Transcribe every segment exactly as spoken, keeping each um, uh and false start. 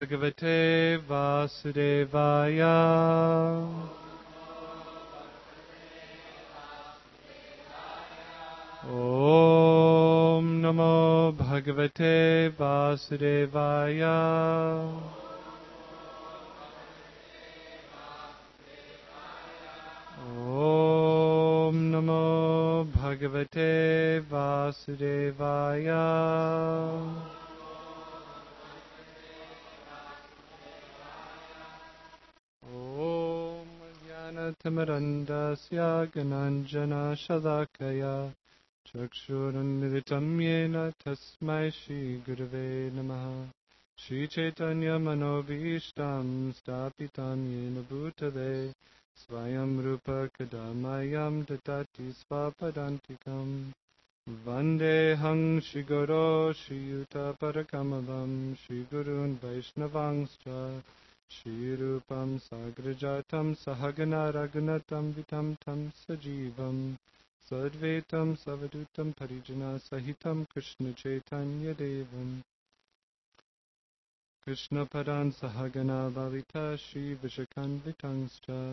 Bhagavate Vasudevaya. Om Namo Bhagavate Vasudevaya. Om Namo Bhagavate Vasudevaya. Om Jnanatimirandasya Gananjana Shalakaya Chakshurunmilitam Yena Tasmai Shri Gurave Namaha. Shri Chaitanya Manobhishtam Stapitam Yena Bhutale Swayam Rupa Kadamayam Datati Svapadantikam Vandeham Shri Guru Shri Yuta Parakamalam Shri Gurun Vaishnavangscha Shri Rupam Sagrajatam Sahagana Raghunatam Vitam Tam Sajivam Sadvaitam Savadutam Parijana Sahitam Krishna Chaitanya Devam Krishna Padan Sahagana Lalita Shri Vishakanvitangscha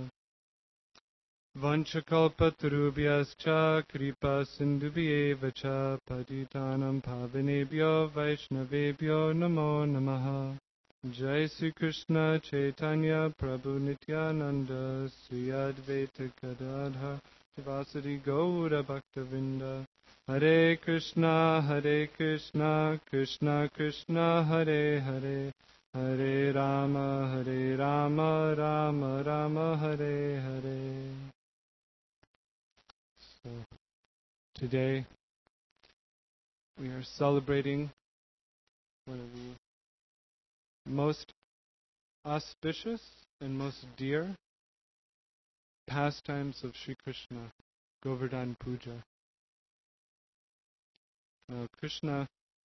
Vanchakalpatarubhyascha Kripa Sindhubhyevacha Patitanam Pavanebhyo Vaishnavebhyo Namo Namaha. Jai Sri Krishna Chaitanya Prabhu Nityananda Sri Advaita Gadadhar Vasari Gaura Bhaktavinda. Hare Krishna Hare Krishna Krishna Krishna Hare Hare Hare Rama Hare Rama Rama Rama Hare Hare. So today we are celebrating one of the most auspicious and most dear pastimes of Sri Krishna, Govardhan Puja. Uh, Krishna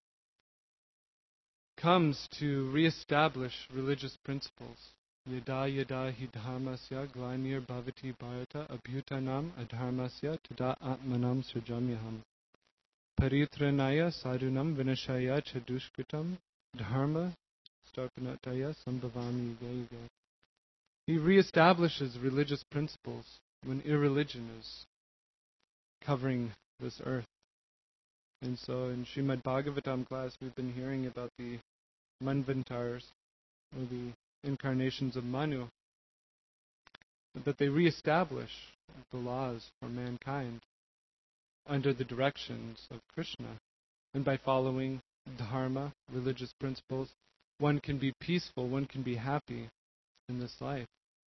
comes to re-establish religious principles. Yada yada hi dharmasya glanir bhavati bharata abhyutanam adharmasya tada atmanam srijamyaham. Paritranaya sadhunam vinashaya chadushkritam dharma starpanataya sambhavami yuga yuga. He re-establishes religious principles when irreligion is covering this earth. And so in Srimad Bhagavatam class we've been hearing about the Manvantars, or the incarnations of Manu, that they re-establish the laws for mankind under the directions of Krishna. And by following dharma, religious principles, one can be peaceful, one can be happy in this life.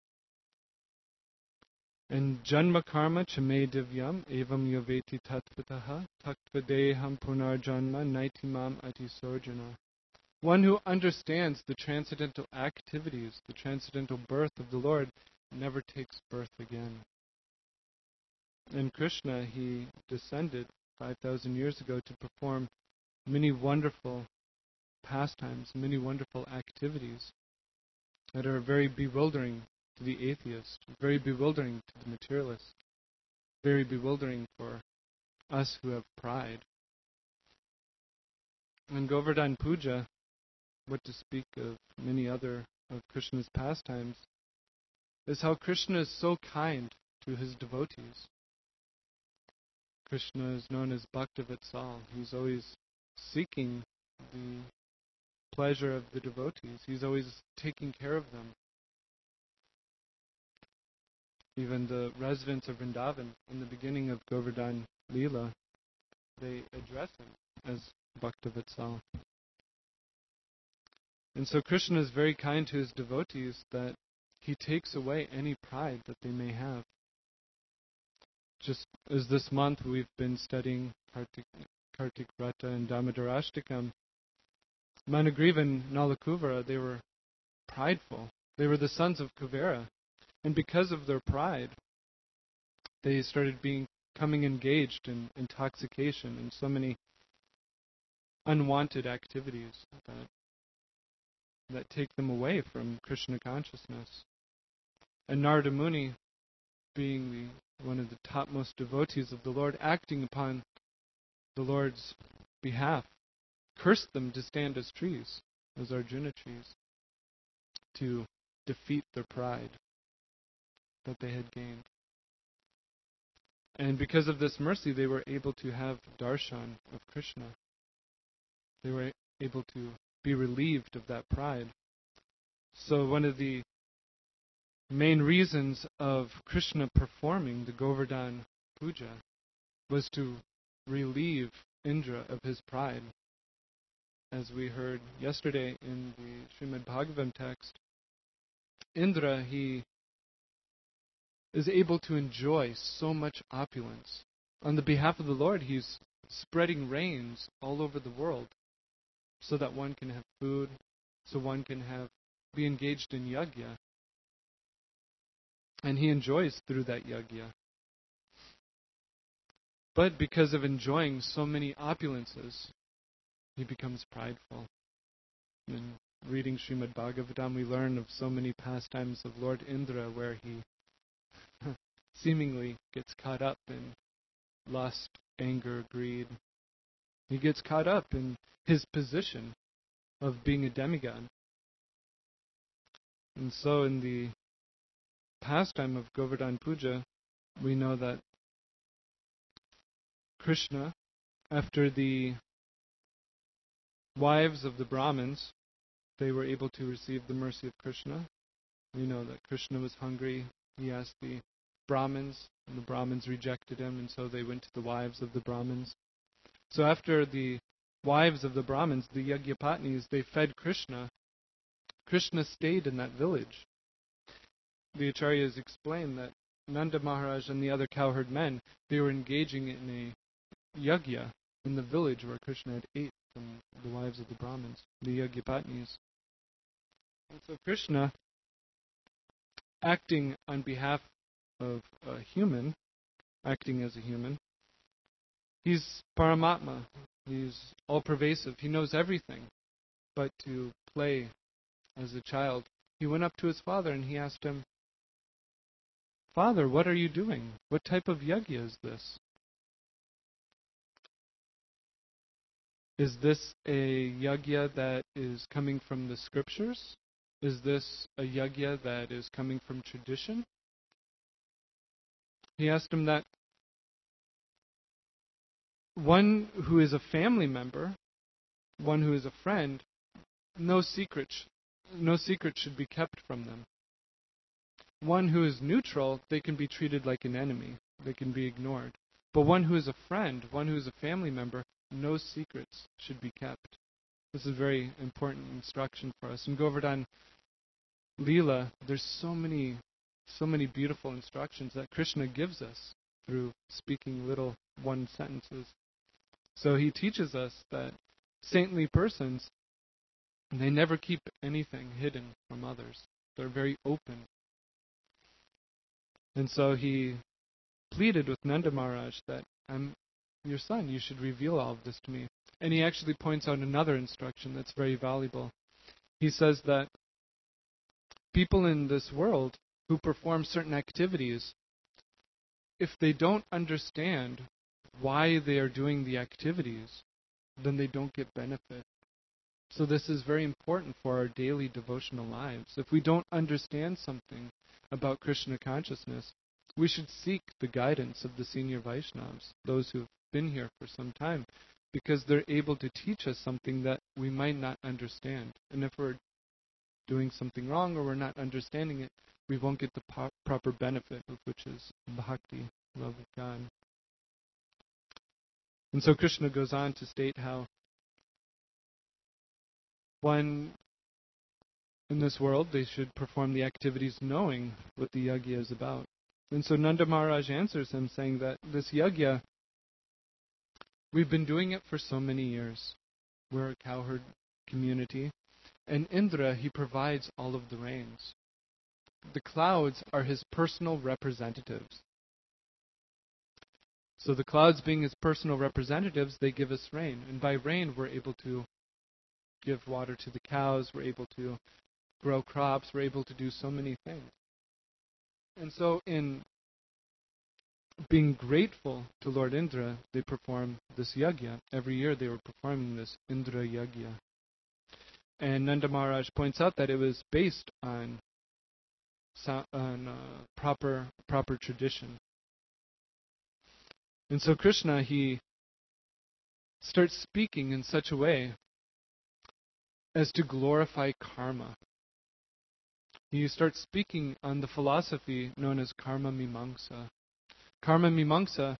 And janma karma chame divyam evam yoveti tatvataha taktvadeham punarjanma naitimam atisorjana. One who understands the transcendental activities, the transcendental birth of the Lord, never takes birth again. And Krishna, he descended five thousand years ago to perform many wonderful pastimes, many wonderful activities that are very bewildering to the atheist, very bewildering to the materialist, very bewildering for us who have pride. In Govardhan Puja, what to speak of many other of Krishna's pastimes, is how Krishna is so kind to his devotees. Krishna is known as Bhaktavatsal. He's always seeking the pleasure of the devotees. He's always taking care of them. Even the residents of Vrindavan, in the beginning of Govardhan Leela, they address him as Bhaktavatsal. And so Krishna is very kind to his devotees that he takes away any pride that they may have. Just as this month we've been studying Kartik, Kartik Vrata and Damodarashtakam, Managriva and Nalakuvara, they were prideful. They were the sons of Kuvera. And because of their pride, they started being, becoming engaged in intoxication and so many unwanted activities that, that take them away from Krishna consciousness. And Narada Muni, being the, one of the topmost devotees of the Lord, acting upon the Lord's behalf, cursed them to stand as trees, as Arjuna trees. to defeat their pride that they had gained. And because of this mercy, they were able to have darshan of Krishna. They were able to be relieved of that pride. So one of the main reasons of Krishna performing the Govardhan Puja was to relieve Indra of his pride. As we heard yesterday in the Srimad Bhagavatam text, Indra, he is able to enjoy so much opulence. On the behalf of the Lord, he's spreading rains all over the world so that one can have food, so one can have be engaged in yajna. And he enjoys through that yajna. But because of enjoying so many opulences, he becomes prideful. In reading Srimad Bhagavatam, we learn of so many pastimes of Lord Indra where he seemingly gets caught up in lust, anger, greed. He gets caught up in his position of being a demigod. And so in the pastime of Govardhan Puja, we know that Krishna, after the wives of the Brahmins, they were able to receive the mercy of Krishna. We know that Krishna was hungry. He asked the Brahmins, and the Brahmins rejected him, and so they went to the wives of the Brahmins. So after the wives of the Brahmins, the Yagyapatnis, they fed Krishna, Krishna stayed in that village. The Acharyas explain that Nanda Maharaj and the other cowherd men, they were engaging in a yajna in the village where Krishna had ate from the wives of the Brahmins, the Yagyapatnis. And so Krishna, acting on behalf of a human, acting as a human, he's Paramatma. He's all-pervasive. He knows everything. But to play as a child, he went up to his father and he asked him, "Father, what are you doing? What type of yajna is this? Is this a yajna that is coming from the scriptures? Is this a yajna that is coming from tradition?" He asked him that. One who is a family member, one who is a friend, no secret, no secret should be kept from them. One who is neutral, they can be treated like an enemy. They can be ignored. But one who is a friend, one who is a family member, no secrets should be kept. This is a very important instruction for us. In Govardhan Leela, there's so many, so many beautiful instructions that Krishna gives us through speaking little one sentences. So he teaches us that saintly persons, they never keep anything hidden from others. They're very open. And so he pleaded with Nanda Maharaj that, "I'm your son, you should reveal all of this to me." And he actually points out another instruction that's very valuable. He says that people in this world who perform certain activities, if they don't understand why they are doing the activities, then they don't get benefit. So this is very important for our daily devotional lives. If we don't understand something about Krishna consciousness, we should seek the guidance of the senior Vaishnavas, those who have been here for some time, because they're able to teach us something that we might not understand. And if we're doing something wrong or we're not understanding it, we won't get the po- proper benefit of which is bhakti, love of God. And so Krishna goes on to state how one in this world, they should perform the activities knowing what the yajna is about. And so Nanda Maharaj answers him saying that this yajna, we've been doing it for so many years. We're a cowherd community. And Indra, he provides all of the rains. The clouds are his personal representatives. So the clouds being his personal representatives, they give us rain. And by rain, we're able to give water to the cows. We're able to grow crops. We're able to do so many things. And so in being grateful to Lord Indra, they perform this yajna. Every year they were performing this Indra yajna. And Nanda Maharaj points out that it was based on, on uh, proper proper tradition. And so Krishna, he starts speaking in such a way as to glorify karma. He starts speaking on the philosophy known as karma mimamsa. Karma mimamsa,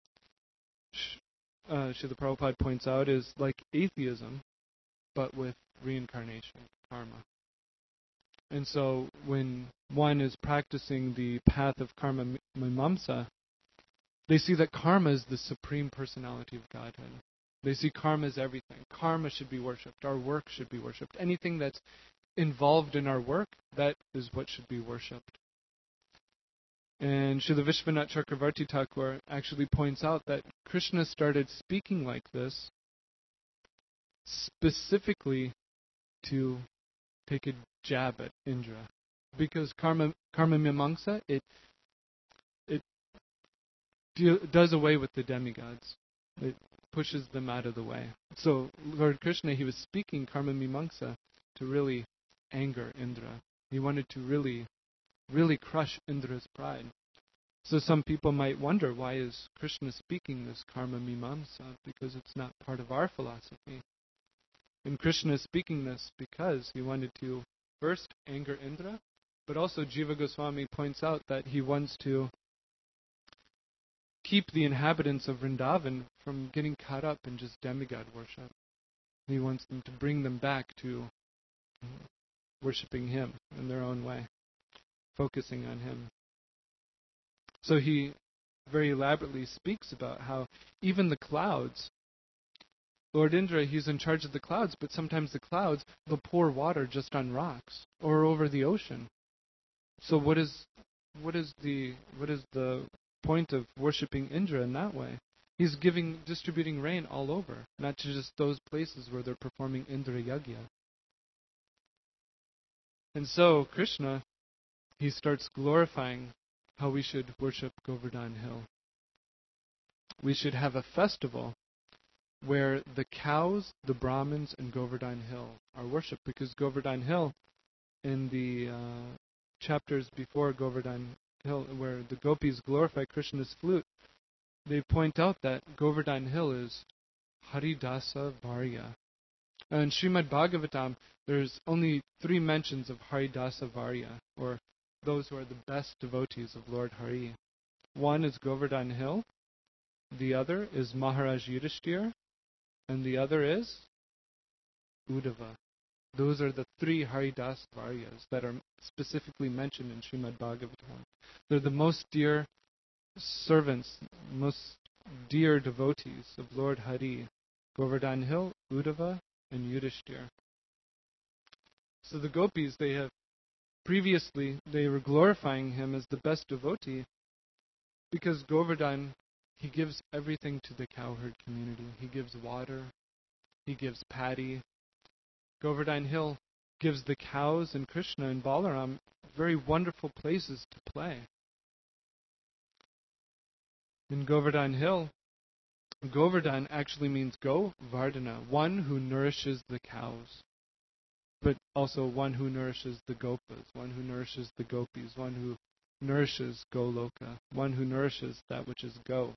uh, Srila Prabhupada points out, is like atheism, but with reincarnation, karma. And so when one is practicing the path of karma mimamsa, they see that karma is the supreme personality of Godhead. They see karma as everything. Karma should be worshipped. Our work should be worshipped. Anything that's involved in our work, that is what should be worshipped. And Srila Vishwanath Chakravarti Thakur actually points out that Krishna started speaking like this specifically to take a jab at Indra. Because karma, karma mimamsa, it, it de- does away with the demigods. It pushes them out of the way. So Lord Krishna, he was speaking karma mimamsa to really anger Indra. He wanted to really, really crush Indra's pride. So some people might wonder, why is Krishna speaking this karma mimamsa? Because it's not part of our philosophy. And Krishna is speaking this because he wanted to first anger Indra, but also Jiva Goswami points out that he wants to keep the inhabitants of Vrindavan from getting caught up in just demigod worship. He wants them to bring them back to worshipping him in their own way, focusing on him. So he very elaborately speaks about how even the clouds, Lord Indra, he's in charge of the clouds, but sometimes the clouds, they'll pour water just on rocks or over the ocean. So what is what is the what is the point of worshipping Indra in that way? He's giving distributing rain all over, not to just those places where they're performing Indra Yagya. And so Krishna, he starts glorifying how we should worship Govardhan Hill. We should have a festival where the cows, the Brahmins, and Govardhan Hill are worshipped, because Govardhan Hill, in the uh, chapters before Govardhan Hill, where the gopis glorify Krishna's flute, they point out that Govardhan Hill is Haridasa Varya. In Srimad Bhagavatam, there's only three mentions of Haridasa Varya, or those who are the best devotees of Lord Hari. One is Govardhan Hill, the other is Maharaj Yudhishthira, and the other is Uddhava. Those are the three Haridas Varyas that are specifically mentioned in Srimad Bhagavatam. They're the most dear servants, most dear devotees of Lord Hari, Govardhan Hill, Uddhava, and Yudhishthira. So the gopis, they have previously, they were glorifying him as the best devotee because Govardhan, he gives everything to the cowherd community. He gives water, he gives paddy. Govardhan Hill gives the cows and Krishna and Balaram very wonderful places to play. In Govardhan Hill, Govardhan actually means Govardhana, one who nourishes the cows, but also one who nourishes the gopas, one who nourishes the gopis, one who nourishes Goloka, one who nourishes that which is go.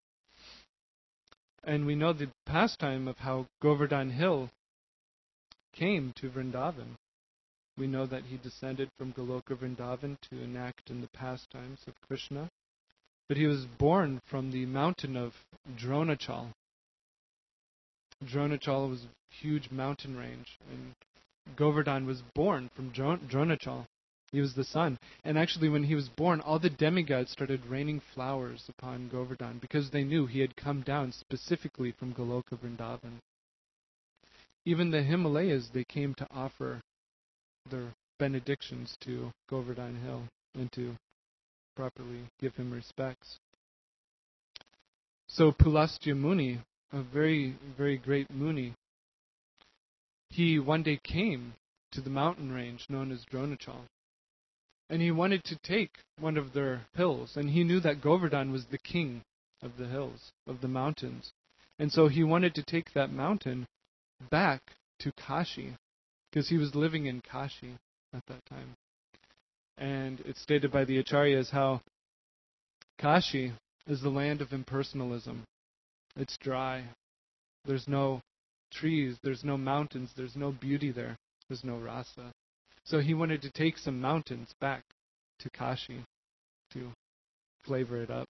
And we know the pastime of how Govardhan Hill came to Vrindavan. We know that he descended from Goloka Vrindavan to enact in the pastimes of Krishna. But he was born from the mountain of Dronachal. Dronachal was a huge mountain range, and Govardhan was born from Dronachal. He was the son. And actually when he was born, all the demigods started raining flowers upon Govardhan because they knew he had come down specifically from Goloka Vrindavan. Even the Himalayas, they came to offer their benedictions to Govardhan Hill and to properly give him respects. So Pulastya Muni, a very, very great Muni, he one day came to the mountain range known as Dronachal. And he wanted to take one of their hills. And he knew that Govardhan was the king of the hills, of the mountains. And so he wanted to take that mountain back to Kashi. because he was living in Kashi at that time. And it's stated by the Acharyas how Kashi is the land of impersonalism. It's dry. There's no trees, there's no mountains, there's no beauty there. There's no rasa. So he wanted to take some mountains back to Kashi to flavor it up.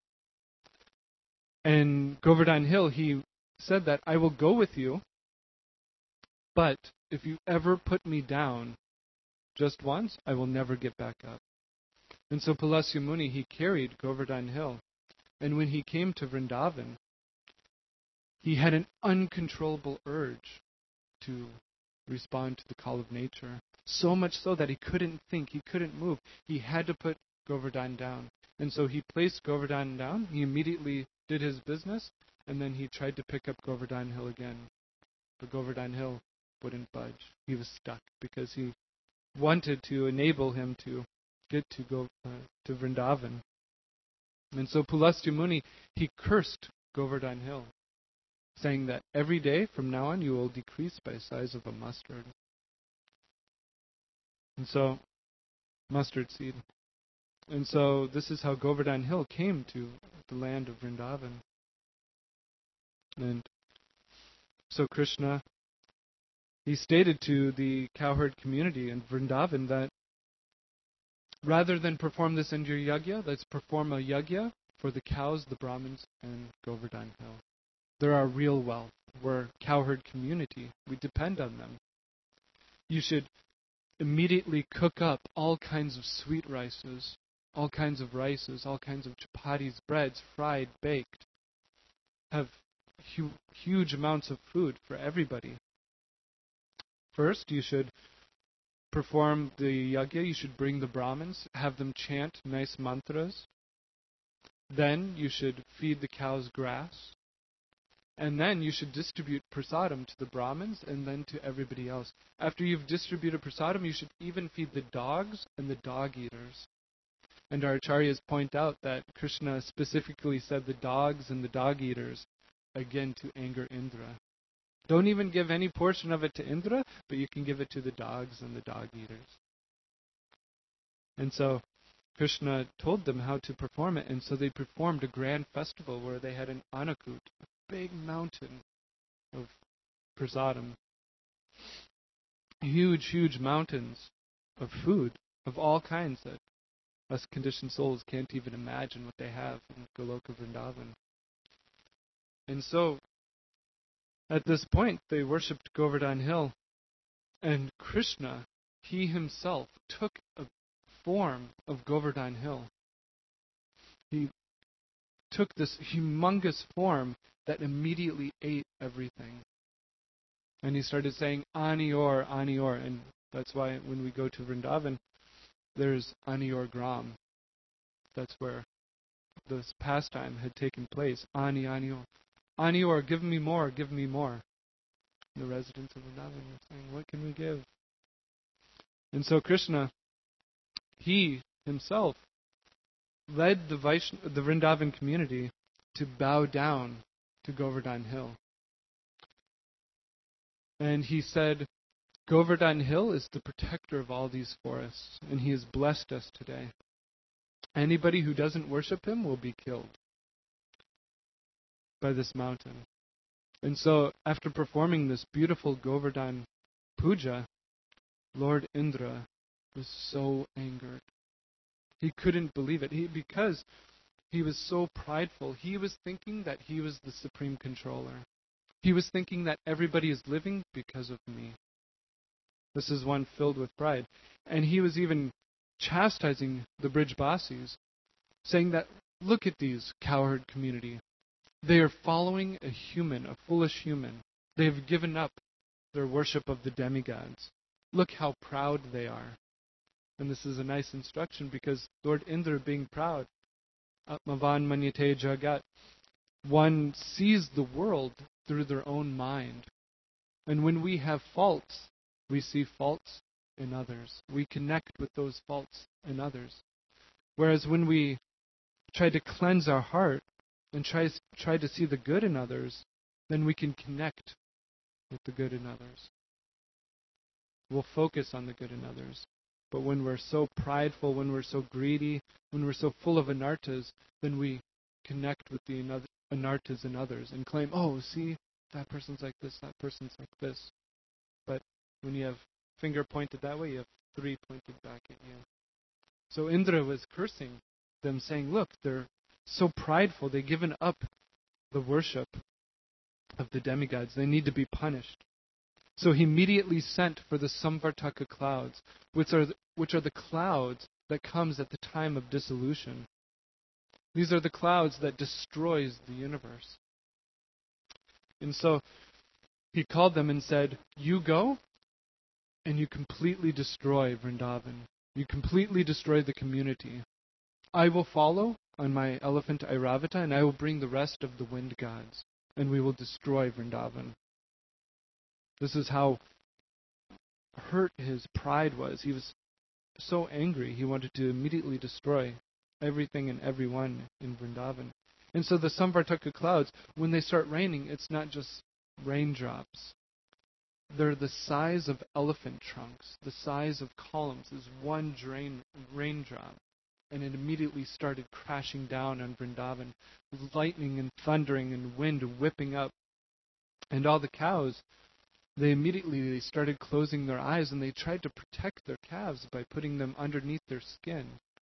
And Govardhan Hill, he said that, I will go with you, but if you ever put me down just once, I will never get back up. And so Pulasya Muni, he carried Govardhan Hill. And when he came to Vrindavan, he had an uncontrollable urge to respond to the call of nature. So much so that he couldn't think, he couldn't move. He had to put Govardhan down. And so he placed Govardhan down, he immediately did his business, and then he tried to pick up Govardhan Hill again. But Govardhan Hill wouldn't budge. He was stuck because he wanted to enable him to get to go uh, to Vrindavan. And so Pulasya Muni, he cursed Govardhan Hill, saying that every day from now on you will decrease by size of a mustard. And so, mustard seed. And so this is how Govardhan Hill came to the land of Vrindavan. And so Krishna, he stated to the cowherd community in Vrindavan that rather than perform this Indra Yagya, let's perform a Yagya for the cows, the Brahmins, and Govardhan Hill. They're our real wealth. We're a cowherd community. We depend on them. You should immediately cook up all kinds of sweet rices, all kinds of rices, all kinds of chapatis, breads, fried, baked. Have hu- huge amounts of food for everybody. First, you should perform the yagya. You should bring the Brahmins, have them chant nice mantras. Then you should feed the cows grass. And then you should distribute prasadam to the Brahmins and then to everybody else. After you've distributed prasadam, you should even feed the dogs and the dog eaters. And our acharyas point out that Krishna specifically said the dogs and the dog eaters, again, to anger Indra. Don't even give any portion of it to Indra, but you can give it to the dogs and the dog eaters. And so Krishna told them how to perform it, and so they performed a grand festival where they had an Anakut, a big mountain of prasadam. Huge, huge mountains of food of all kinds that us conditioned souls can't even imagine what they have in Goloka Vrindavan. And so, at this point, they worshipped Govardhan Hill, and Krishna, he himself, took a form of Govardhan Hill. He took this humongous form that immediately ate everything. And he started saying, Anior, Anior, and that's why when we go to Vrindavan, there's Anior Gram. That's where this pastime had taken place. Ani, Anior. Anior, give me more, give me more. The residents of Vrindavan were saying, what can we give? And so Krishna, he himself led the, Vaishn- the Vrindavan community to bow down to Govardhan Hill. And he said, Govardhan Hill is the protector of all these forests, and he has blessed us today. Anybody who doesn't worship him will be killed by this mountain. And so, after performing this beautiful Govardhan puja, Lord Indra was so angered. He couldn't believe it. He, because he was so prideful, he was thinking that he was the supreme controller. He was thinking that everybody is living because of me. This is one filled with pride. And he was even chastising the Brijbasis, saying that, look at these cowherd community. They are following a human, a foolish human. They have given up their worship of the demigods. Look how proud they are. And this is a nice instruction because Lord Indra being proud, Atmavan Manyate Jagat, one sees the world through their own mind. And when we have faults, we see faults in others. We connect with those faults in others. Whereas when we try to cleanse our heart and try, try to see the good in others, then we can connect with the good in others. we'll focus on the good in others. But when we're so prideful, when we're so greedy, when we're so full of anartas, then we connect with the anartas in others and claim, oh, see, that person's like this, that person's like this. But when you have finger pointed that way, you have three pointed back at you. So Indra was cursing them, saying, look, they're so prideful, they've given up the worship of the demigods. They need to be punished. So he immediately sent for the Samvartaka clouds, which are, which are the clouds that comes at the time of dissolution. These are the clouds that destroys the universe. And so he called them and said, you go and you completely destroy Vrindavan. You completely destroy the community. I will follow on my elephant Airavata, and I will bring the rest of the wind gods, and we will destroy Vrindavan. This is how hurt his pride was. He was so angry, he wanted to immediately destroy everything and everyone in Vrindavan. And so the Samvartaka clouds, when they start raining, it's not just raindrops. They're the size of elephant trunks, the size of columns. There's one drain, raindrop. And it immediately started crashing down on Vrindavan, lightning and thundering and wind whipping up. And all the cows, they immediately they started closing their eyes, and they tried to protect their calves by putting them underneath their skin.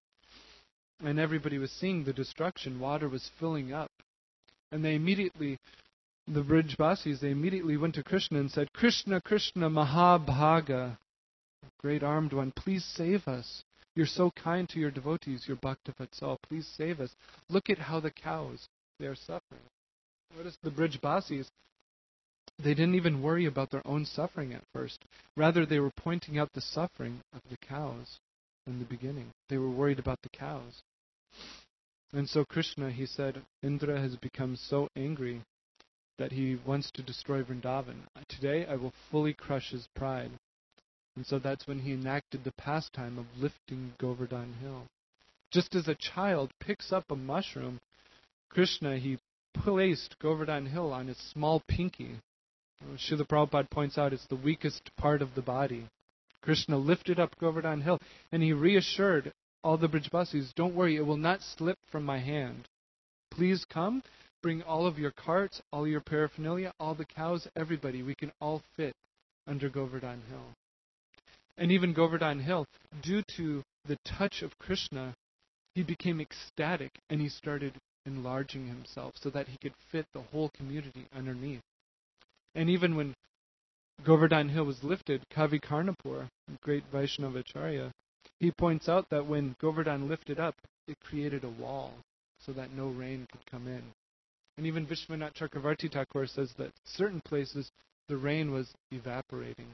And everybody was seeing the destruction. Water was filling up. And they immediately, the Brijbasis, they immediately went to Krishna and said, Krishna, Krishna, Mahabhaga, great armed one, please save us. You're so kind to your devotees, your Bhakta Vatsal. Please save us. Look at how the cows, they are suffering. Notice the Brijbasis, they didn't even worry about their own suffering at first. Rather, they were pointing out the suffering of the cows in the beginning. They were worried about the cows. And so Krishna, he said, Indra has become so angry that he wants to destroy Vrindavan. Today, I will fully crush his pride. And so that's when he enacted the pastime of lifting Govardhan Hill. Just as a child picks up a mushroom, Krishna, he placed Govardhan Hill on his small pinky. Srila Prabhupada points out it's the weakest part of the body. Krishna lifted up Govardhan Hill, and he reassured all the Brijbasis, don't worry, it will not slip from my hand. Please come, bring all of your carts, all your paraphernalia, all the cows, everybody. We can all fit under Govardhan Hill. And even Govardhan Hill, due to the touch of Krishna, he became ecstatic and he started enlarging himself so that he could fit the whole community underneath. And even when Govardhan Hill was lifted, Kavi Karnapur, great Vaishnava Acharya, he points out that when Govardhan lifted up, it created a wall so that no rain could come in. And even Vishwanath Chakravarti Thakur says that certain places the rain was evaporating.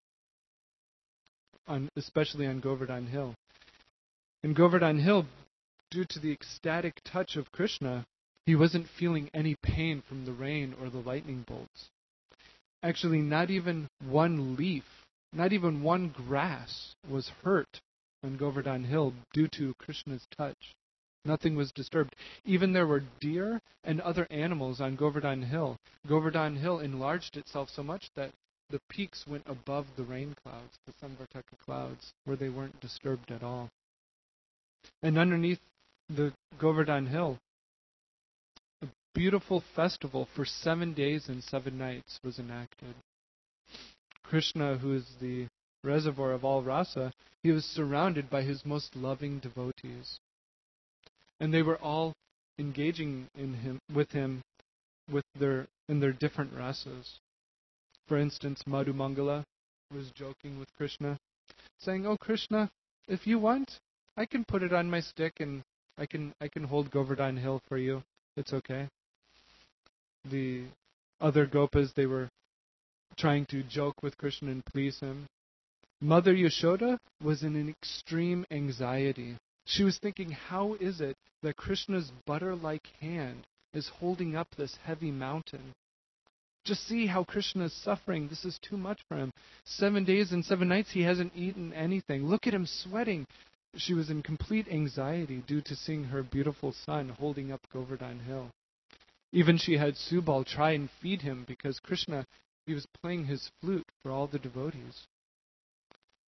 On, especially on Govardhan Hill. In Govardhan Hill, due to the ecstatic touch of Krishna, he wasn't feeling any pain from the rain or the lightning bolts. Actually, not even one leaf, not even one grass was hurt on Govardhan Hill due to Krishna's touch. Nothing was disturbed. Even there were deer and other animals on Govardhan Hill. Govardhan Hill enlarged itself so much that the peaks went above the rain clouds, the Samvartaka clouds, where they weren't disturbed at all. And underneath the Govardhan Hill, a beautiful festival for seven days and seven nights was enacted. Krishna, who is the reservoir of all rasa, he was surrounded by his most loving devotees. And they were all engaging in him, with him with their in their different rasas. For instance, Madhu Mangala was joking with Krishna, saying, "Oh Krishna, if you want, I can put it on my stick and I can I can hold Govardhan Hill for you. It's okay." The other gopas, they were trying to joke with Krishna and please him. Mother Yashoda was in an extreme anxiety. She was thinking, how is it that Krishna's butter-like hand is holding up this heavy mountain? Just see how Krishna is suffering. This is too much for him. Seven days and seven nights he hasn't eaten anything. Look at him sweating. She was in complete anxiety due to seeing her beautiful son holding up Govardhan Hill. Even she had Subal try and feed him because Krishna, he was playing his flute for all the devotees.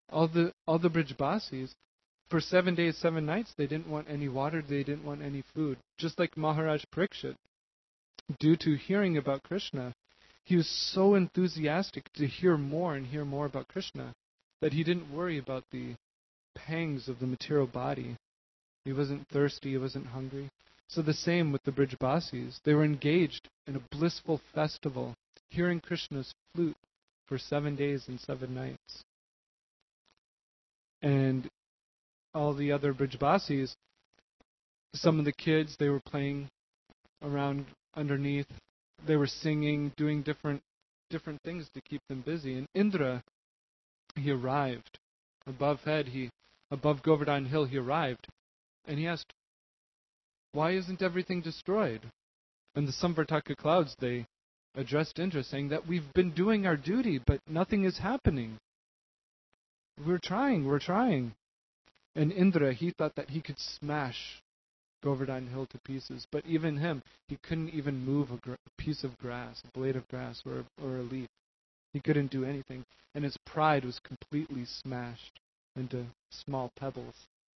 all the all the Brijbasis, for seven days, seven nights, they didn't want any water, they didn't want any food. Just like Maharaj Parikshit, due to hearing about Krishna, he was so enthusiastic to hear more and hear more about Krishna that he didn't worry about the pangs of the material body. He wasn't thirsty, he wasn't hungry. So the same with the Brijbasis. They were engaged in a blissful festival, hearing Krishna's flute for seven days and seven nights. And all the other Brijbasis, some of the kids, they were playing around underneath. They were singing, doing different different things to keep them busy. And Indra, he arrived. Above head, he above Govardhan Hill, he arrived. And he asked, why isn't everything destroyed? And the Samvartaka clouds, they addressed Indra, saying that we've been doing our duty, but nothing is happening. We're trying, we're trying. And Indra, he thought that he could smash Govardhan Hill to pieces, but even him, he couldn't even move a, gr- a piece of grass, a blade of grass, or a, or a leaf. He couldn't do anything, and his pride was completely smashed into small pebbles.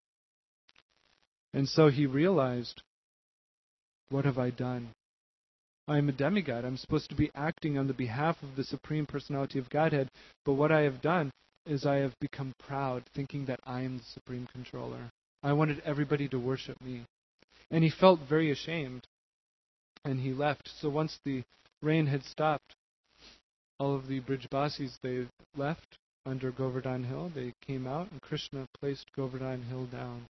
And so he realized, what have I done? I am a demigod. I'm supposed to be acting on the behalf of the Supreme Personality of Godhead, but what I have done is I have become proud, thinking that I am the Supreme Controller. I wanted everybody to worship me. And he felt very ashamed, and he left. So once the rain had stopped, all of the Brijbasis, they left under Govardhan Hill. They came out, and Krishna placed Govardhan Hill down.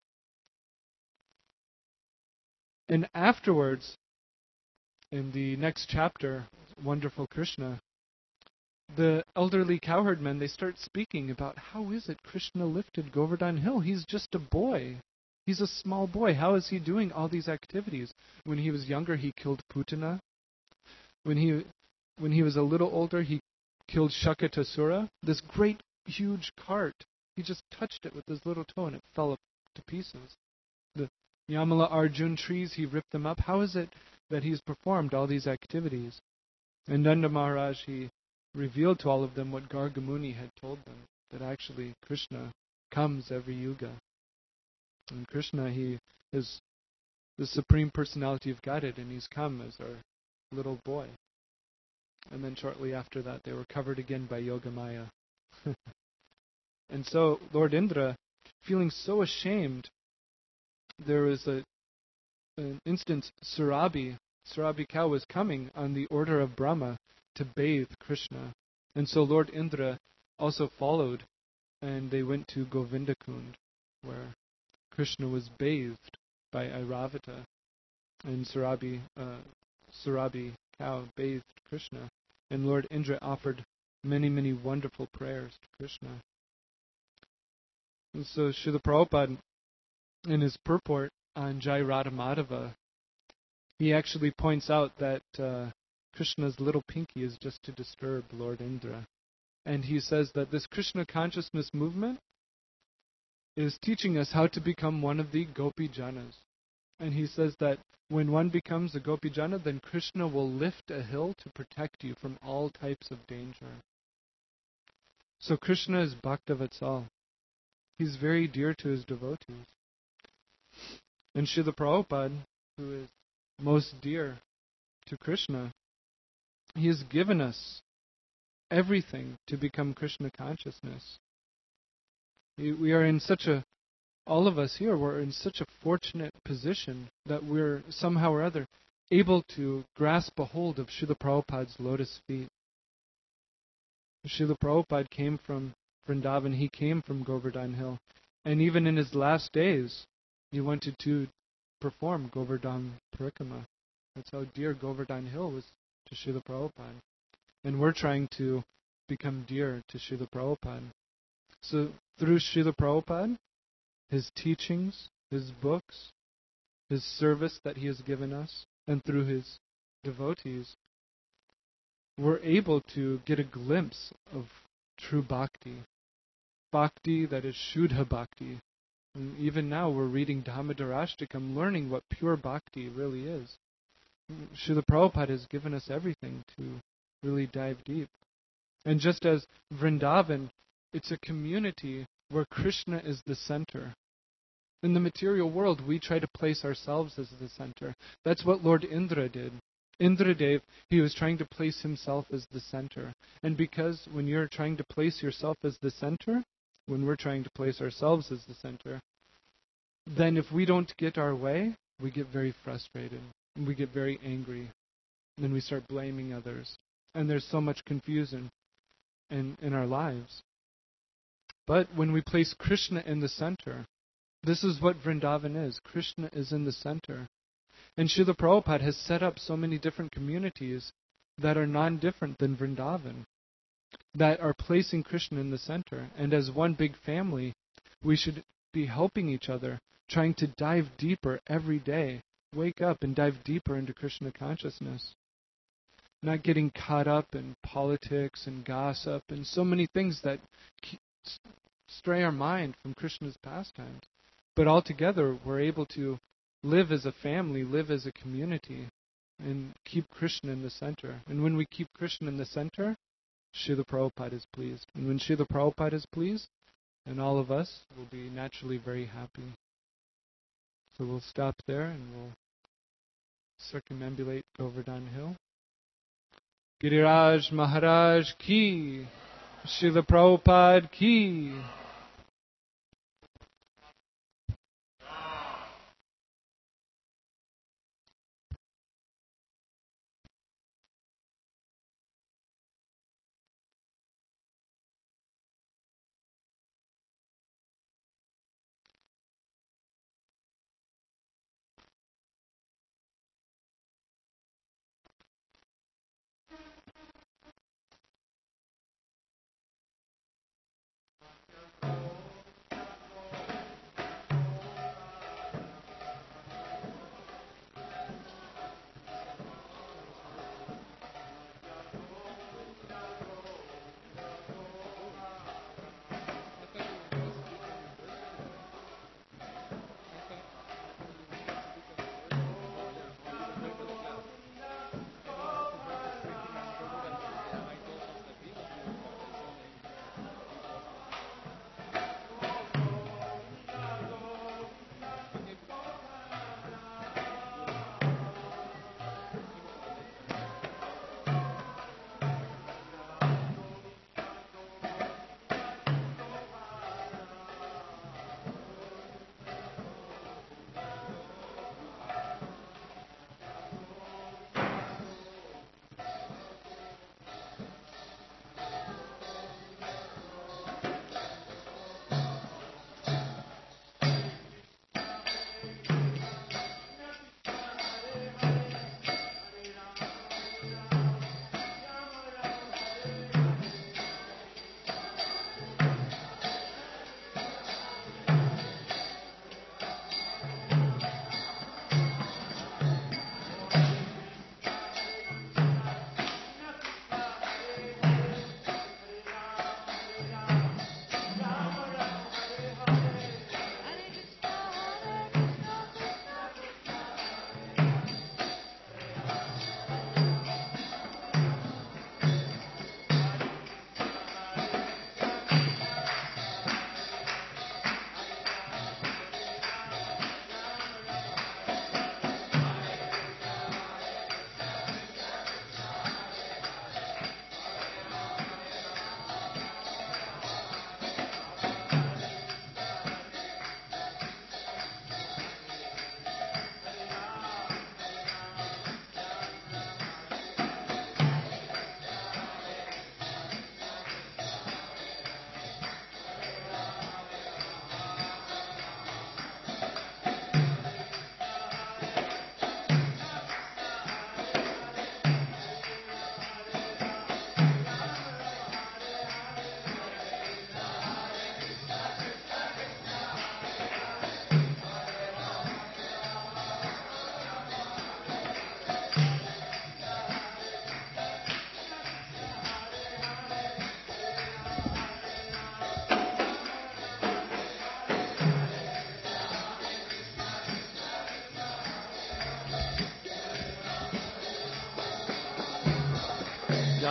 And afterwards, in the next chapter, Wonderful Krishna, the elderly cowherdmen, they start speaking about how is it Krishna lifted Govardhan Hill? He's just a boy. He's a small boy. How is he doing all these activities? When he was younger, he killed Putana. When he when he was a little older, he killed Shakatasura, this great, huge cart. He just touched it with his little toe and it fell to pieces. The Yamala Arjun trees, he ripped them up. How is it that he's performed all these activities? And Nanda Maharaj, he revealed to all of them what Gargamuni had told them, that actually Krishna comes every yuga. And Krishna, he is the Supreme Personality of Godhead, and he's come as our little boy. And then shortly after that, they were covered again by Yogamaya. And so Lord Indra, feeling so ashamed, there was a, an instance, Surabi, Surabi cow was coming on the order of Brahma to bathe Krishna. And so Lord Indra also followed, and they went to Govindakund, where Krishna was bathed by Airavata, and Surabi, uh, Surabi cow bathed Krishna, and Lord Indra offered many, many wonderful prayers to Krishna. And so Srila Prabhupada, in his purport on Jai Radha Madhava, he actually points out that uh, Krishna's little pinky is just to disturb Lord Indra. And he says that this Krishna consciousness movement is teaching us how to become one of the Gopi Janas. And he says that when one becomes a Gopi Jana, then Krishna will lift a hill to protect you from all types of danger. So Krishna is Bhaktavatsal. He's very dear to his devotees. And Srila Prabhupada, who is most dear to Krishna, he has given us everything to become Krishna consciousness. We are in such a, all of us here, we're in such a fortunate position that we're somehow or other able to grasp a hold of Srila Prabhupada's lotus feet. Srila Prabhupada came from Vrindavan, he came from Govardhan Hill, and even in his last days, he wanted to perform Govardhan Parikrama. That's how dear Govardhan Hill was to Srila Prabhupada. And we're trying to become dear to Srila Prabhupada. So through Srila Prabhupada, his teachings, his books, his service that he has given us, and through his devotees, we're able to get a glimpse of true bhakti. Bhakti that is Shuddha Bhakti. And even now we're reading Dhammadarashtakam, learning what pure bhakti really is. Srila Prabhupada has given us everything to really dive deep. And just as Vrindavan, it's a community where Krishna is the center. In the material world, we try to place ourselves as the center. That's what Lord Indra did. Indradev, he was trying to place himself as the center. And because when you're trying to place yourself as the center, when we're trying to place ourselves as the center, then if we don't get our way, we get very frustrated. And we get very angry. And then we start blaming others. And there's so much confusion in, in our lives. But when we place Krishna in the center, this is what Vrindavan is. Krishna is in the center. And Srila Prabhupada has set up so many different communities that are non-different than Vrindavan, that are placing Krishna in the center. And as one big family, we should be helping each other, trying to dive deeper every day. Wake up and dive deeper into Krishna consciousness. Not getting caught up in politics and gossip and so many things that stray our mind from Krishna's pastimes. But altogether, we're able to live as a family, live as a community, and keep Krishna in the center. And when we keep Krishna in the center, Srila Prabhupada is pleased. And when Srila Prabhupada is pleased, then all of us will be naturally very happy. So we'll stop there and we'll circumambulate Govardhan Hill. Giriraj Maharaj ki, Srila Prabhupada ki.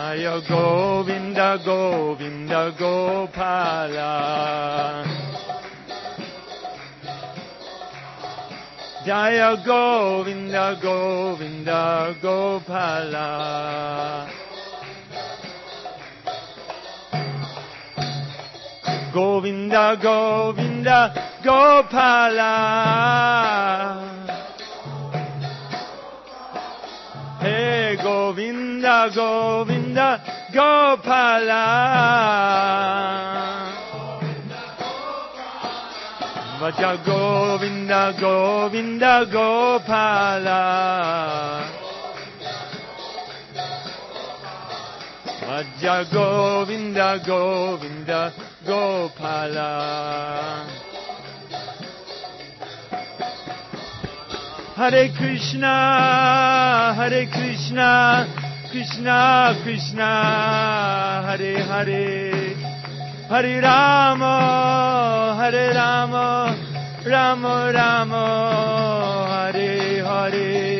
Jaya Govinda Govinda Gopala. Jaya Govinda Govinda Gopala. Govinda Govinda Gopala. Hey Govinda Govinda Gopala. Vaja Govinda Govinda Gopala. Vaja Govinda Govinda Gopala. Hare Krishna, Hare Krishna, Krishna Krishna, Hare Hare, Hare Rama, Hare Rama, Rama Rama, Hare Hare.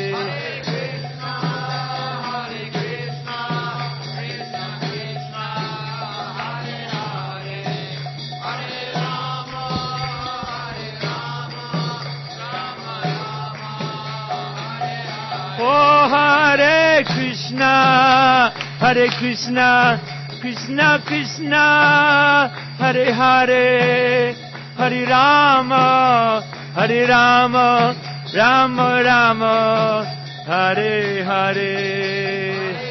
Oh Hare Krishna, Hare Krishna, Krishna Krishna, Hare Hare, Hare Rama, Hare Rama, Rama Rama, Hare Hare.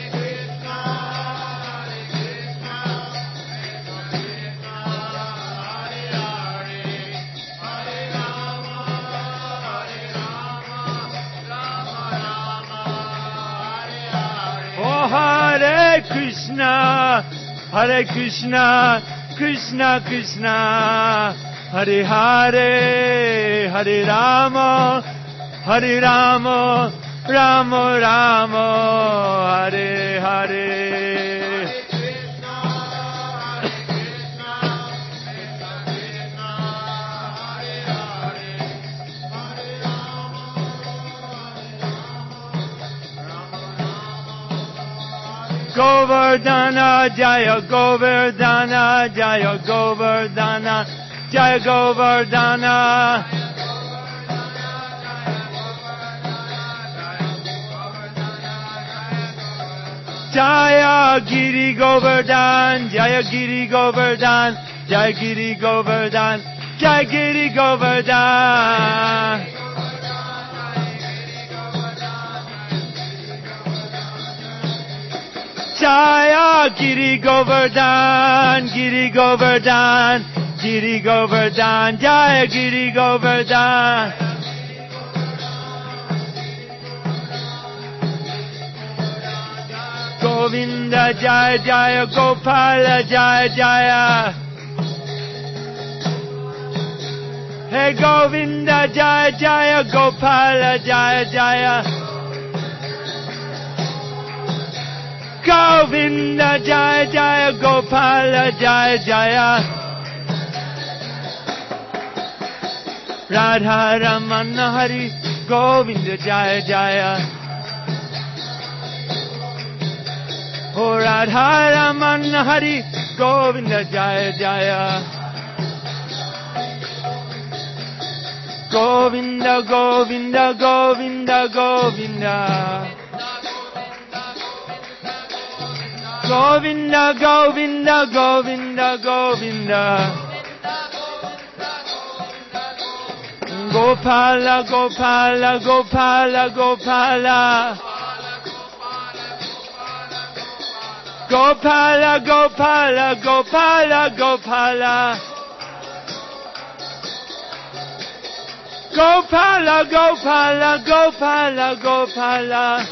Oh Hare Krishna, Hare Krishna, Krishna Krishna, Hare Hare, Hare Rama, Hare Rama, Rama Rama, Hare Hare. Govardhana Jaya Govardhana Jaya Govardhana Jaya Govardhana. Jaya Giri Govardhan Jaya Giri Govardhan Jaya Giri Govardhan Jaya Giri Govardhan. Jaya Giri Govardhan, Giri Govardhan, Giri Govardhan, Jaya Giri Govardhan. Govinda Jaya Jaya Gopala Jaya Jaya. Hey Govinda Jaya Jaya Gopala Jaya Jaya. Govinda Jaya Jaya Gopala Jaya Jaya. Radha Ramana Hari Govinda Jaya Jaya. Oh Radha Ramana Hari Govinda Jaya Jaya. Govinda Govinda Govinda Govinda. Govinda, Govinda, Govinda, Govinda. Gopala, Gopala, Gopala, Gopala. Gopala, Gopala, Gopala, Gopala. Gopala, Gopala, Gopala, Gopala.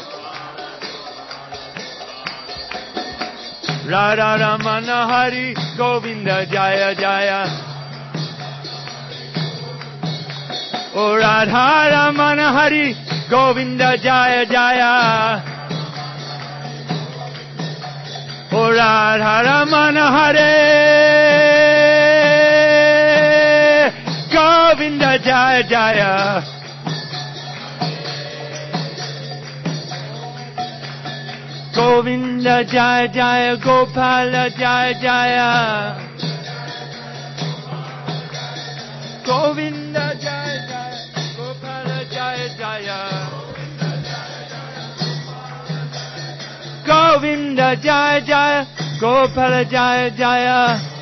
Radha Ramana Hari Govinda Jaya Jaya. Oh Radha Ramana Hari Govinda Jaya Jaya. Oh Radha Ramana Hare Govinda Jaya Jaya. Govinda Jaya Jaya Gopala Jaya Jaya Govinda Jaya Jaya Gopala Jaya Jaya Govinda Jaya Jaya Gopala Jaya Jaya